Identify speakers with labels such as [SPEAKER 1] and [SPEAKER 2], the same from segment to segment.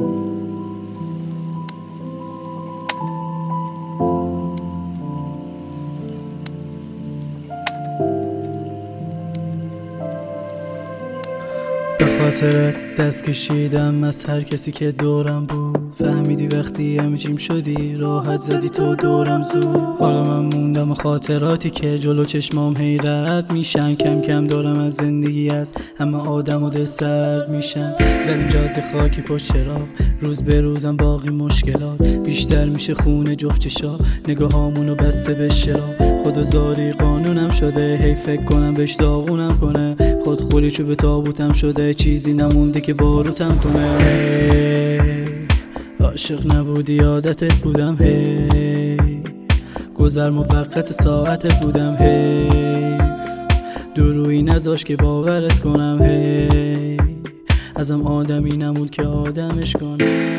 [SPEAKER 1] به خاطر دست کشیدم از هر کسی که دورم بود. فهمیدی وقتی همچیم شدی راحت زدی تو دورم زود. حالا من موندم خاطراتی که جلو چشمام حیرت میشن. کم کم دارم از زندگی از همه آدم و دل سرد میشن. زدیم جاده خاکی پشت چراغ، روز به روزم باقی مشکلات. بیشتر میشه خونه جفت چشا، نگاهامونو بسته به شراب. خودآزاری قانونم شده، هی فکر کنم بهش داغونم کنه. خودخوری چوب تابوتم شده، چیزی نمونده که باروتم کنه. عاشق نبودی عادتت بودم، هی گذر موقت ساعتت بودم، هی درویی نذاش که باورت کنم، هی ازم آدمی نمود که آدمش کنم.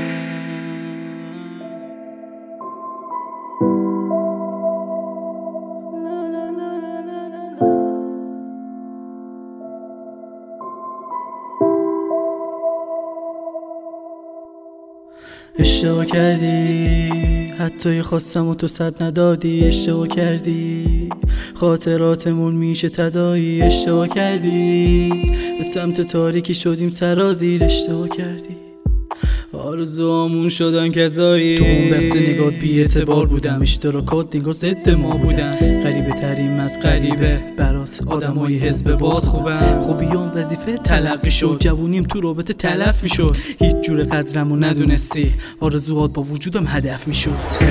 [SPEAKER 1] اشتباه کردی، حتی خواستم و تو صد ندادی. اشتباه کردی، خاطراتمون میشه تداعی. اشتباه کردی، به سمت تاریکی شدیم سرازیر. اشتباه کردی، آرزوامون شدن کذایی. تو اون بسته نگات بی اعتبار بودم، اشتراکات نگاه ضد ما بودن. غریبه ترین از غریبه برات آدمای حزب باد خوبم. خوبیام وظیفه تلقی شد، جوونیم تو رابطه تلف میشد. هیچ جور قدرمو ندونستی، آرزوات با وجودم هدف میشد.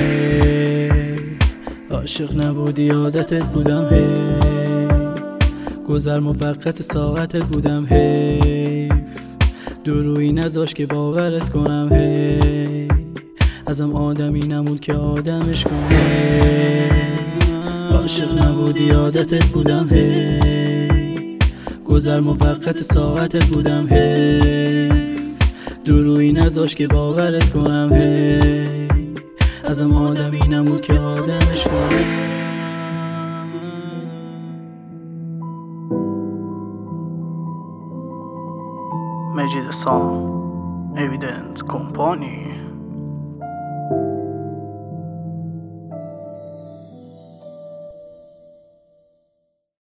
[SPEAKER 1] عاشق نبودی عادتت بودم، هی گذر موقت ساعتت بودم، هی درویی نذاش که باورت کنم، هی ازم آدمی نمود که آدمش کنم. عاشق نبودی عادتت بودم، هی گذر موقت ساعتت بودم، هی درویی نذاش که باورت کنم، هی ازم آدمی نمود که آدمش کنم. مجید سام، اویدنت کمپانی.